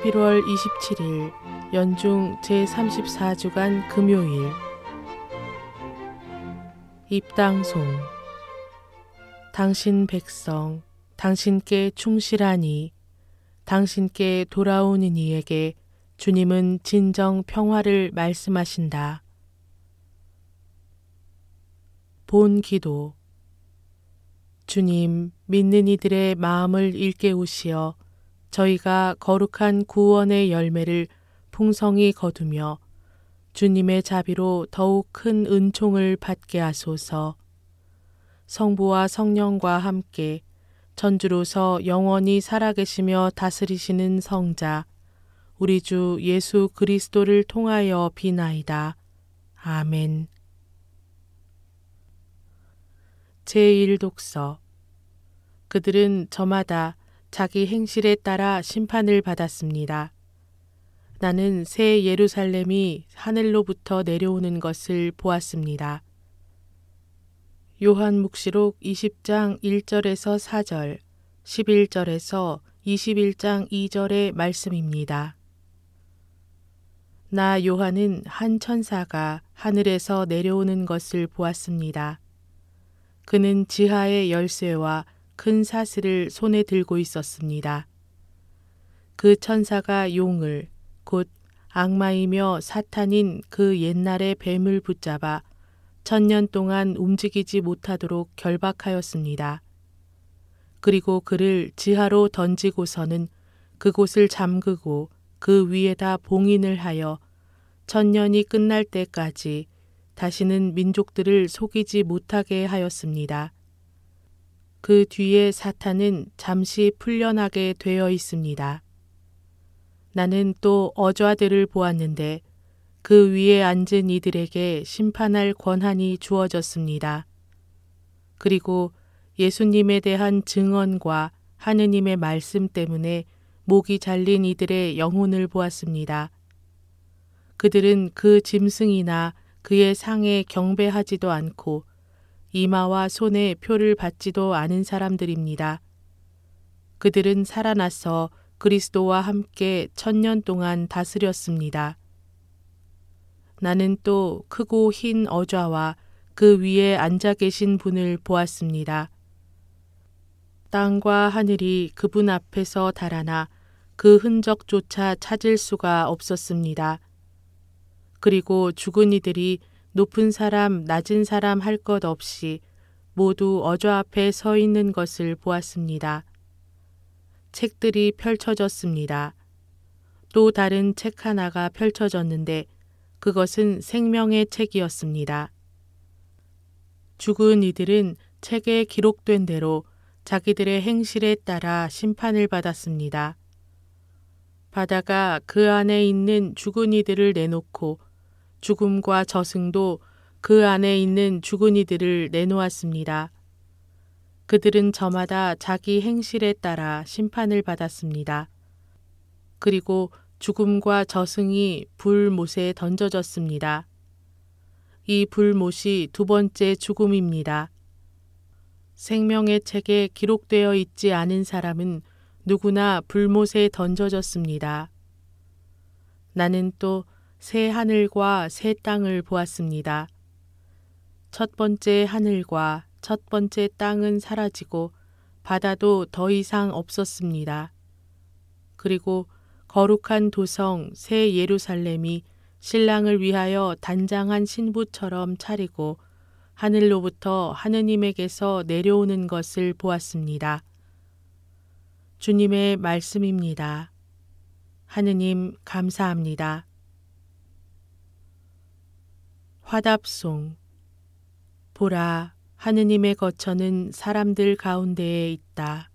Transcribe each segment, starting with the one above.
11월 27일 연중 제34주간 금요일 입당송. 당신 백성 당신께 충실하니 당신께 돌아오는 이에게 주님은 진정 평화를 말씀하신다. 본 기도. 주님, 믿는 이들의 마음을 일깨우시어 저희가 거룩한 구원의 열매를 풍성히 거두며 주님의 자비로 더욱 큰 은총을 받게 하소서. 성부와 성령과 함께 전주로서 영원히 살아계시며 다스리시는 성자 우리 주 예수 그리스도를 통하여 비나이다. 아멘. 제1독서. 그들은 저마다 자기 행실에 따라 심판을 받았습니다. 나는 새 예루살렘이 하늘로부터 내려오는 것을 보았습니다. 요한묵시록 20장 1절에서 4절, 11절에서 21장 2절의 말씀입니다. 나 요한은 한 천사가 하늘에서 내려오는 것을 보았습니다. 그는 지하의 열쇠와 큰 사슬을 손에 들고 있었습니다. 그 천사가 용을 곧 악마이며 사탄인 그 옛날의 뱀을 붙잡아 1000년 동안 움직이지 못하도록 결박하였습니다. 그리고 그를 지하로 던지고서는 그곳을 잠그고 그 위에다 봉인을 하여 1000년이 끝날 때까지 다시는 민족들을 속이지 못하게 하였습니다. 그 뒤에 사탄은 잠시 풀려나게 되어 있습니다. 나는 또 어좌들을 보았는데 그 위에 앉은 이들에게 심판할 권한이 주어졌습니다. 그리고 예수님에 대한 증언과 하느님의 말씀 때문에 목이 잘린 이들의 영혼을 보았습니다. 그들은 그 짐승이나 그의 상에 경배하지도 않고 이마와 손에 표를 받지도 않은 사람들입니다. 그들은 살아나서 그리스도와 함께 1000년 동안 다스렸습니다. 나는 또 크고 흰 어좌와 그 위에 앉아 계신 분을 보았습니다. 땅과 하늘이 그분 앞에서 달아나 그 흔적조차 찾을 수가 없었습니다. 그리고 죽은 이들이 높은 사람, 낮은 사람 할 것 없이 모두 어좌 앞에 서 있는 것을 보았습니다. 책들이 펼쳐졌습니다. 또 다른 책 하나가 펼쳐졌는데 그것은 생명의 책이었습니다. 죽은 이들은 책에 기록된 대로 자기들의 행실에 따라 심판을 받았습니다. 바다가 그 안에 있는 죽은 이들을 내놓고 죽음과 저승도 그 안에 있는 죽은 이들을 내놓았습니다. 그들은 저마다 자기 행실에 따라 심판을 받았습니다. 그리고 죽음과 저승이 불못에 던져졌습니다. 이 불못이 두 번째 죽음입니다. 생명의 책에 기록되어 있지 않은 사람은 누구나 불못에 던져졌습니다. 나는 또 새 하늘과 새 땅을 보았습니다. 첫 번째 하늘과 첫 번째 땅은 사라지고 바다도 더 이상 없었습니다. 그리고 거룩한 도성 새 예루살렘이 신랑을 위하여 단장한 신부처럼 차리고 하늘로부터 하느님에게서 내려오는 것을 보았습니다. 주님의 말씀입니다. 하느님 감사합니다. 화답송. 보라, 하느님의 거처는 사람들 가운데에 있다.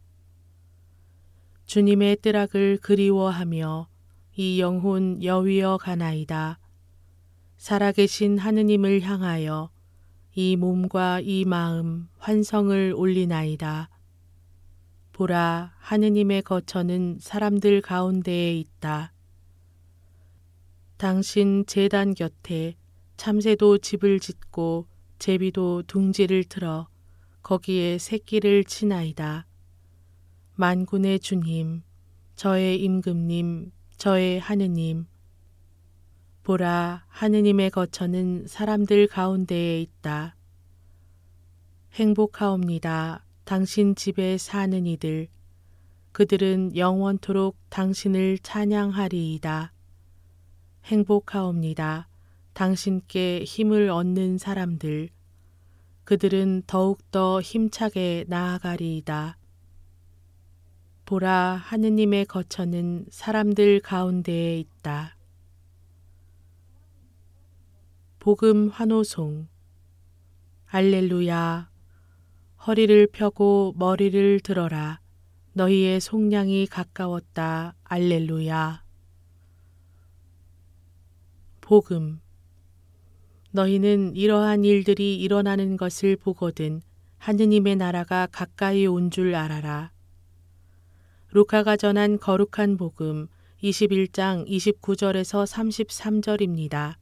주님의 뜨락을 그리워하며 이 영혼 여위어 가나이다. 살아계신 하느님을 향하여 이 몸과 이 마음 환성을 올리나이다. 보라, 하느님의 거처는 사람들 가운데에 있다. 당신 제단 곁에 참새도 집을 짓고 제비도 둥지를 틀어 거기에 새끼를 치나이다. 만군의 주님, 저의 임금님, 저의 하느님, 보라, 하느님의 거처는 사람들 가운데에 있다. 행복하옵니다. 당신 집에 사는 이들. 그들은 영원토록 당신을 찬양하리이다. 행복하옵니다. 당신께 힘을 얻는 사람들. 그들은 더욱더 힘차게 나아가리이다. 보라, 하느님의 거처는 사람들 가운데에 있다. 복음 환호송. 알렐루야. 허리를 펴고 머리를 들어라. 너희의 속량이 가까웠다. 알렐루야. 복음. 너희는 이러한 일들이 일어나는 것을 보거든 하느님의 나라가 가까이 온 줄 알아라. 루카가 전한 거룩한 복음 21장 29절에서 33절입니다.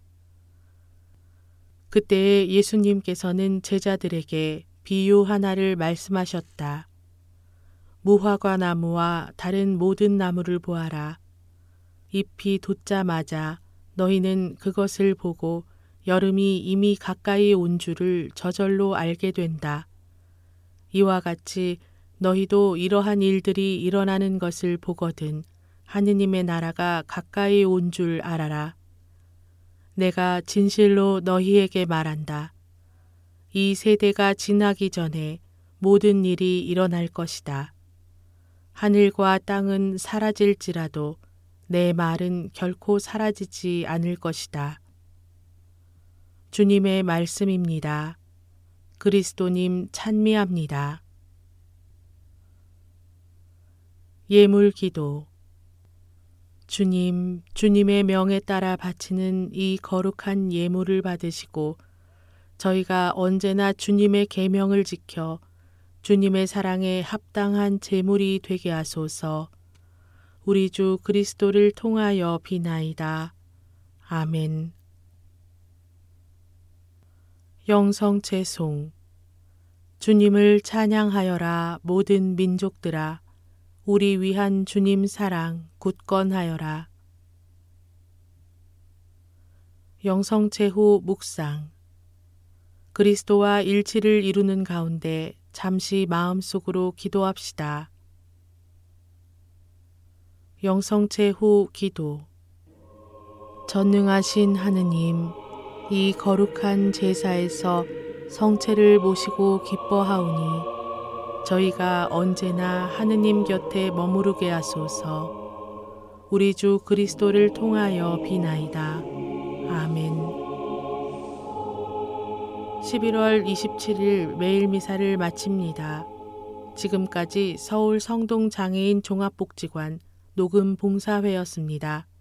그때 예수님께서는 제자들에게 비유 하나를 말씀하셨다. 무화과 나무와 다른 모든 나무를 보아라. 잎이 돋자마자 너희는 그것을 보고 여름이 이미 가까이 온 줄을 저절로 알게 된다. 이와 같이 너희도 이러한 일들이 일어나는 것을 보거든 하느님의 나라가 가까이 온 줄 알아라. 내가 진실로 너희에게 말한다. 이 세대가 지나기 전에 모든 일이 일어날 것이다. 하늘과 땅은 사라질지라도 내 말은 결코 사라지지 않을 것이다. 주님의 말씀입니다. 그리스도님 찬미합니다. 예물기도. 주님, 주님의 명에 따라 바치는 이 거룩한 예물을 받으시고 저희가 언제나 주님의 계명을 지켜 주님의 사랑에 합당한 제물이 되게 하소서. 우리 주 그리스도를 통하여 비나이다. 아멘. 영성체송. 주님을 찬양하여라 모든 민족들아. 우리 위한 주님 사랑 굳건하여라. 영성체 후 묵상. 그리스도와 일치를 이루는 가운데 잠시 마음속으로 기도합시다. 영성체 후 기도. 전능하신 하느님, 이 거룩한 제사에서 성체를 모시고 기뻐하오니 저희가 언제나 하느님 곁에 머무르게 하소서. 우리 주 그리스도를 통하여 비나이다. 아멘. 11월 27일 매일 미사를 마칩니다. 지금까지 서울 성동장애인 종합복지관 녹음 봉사회였습니다.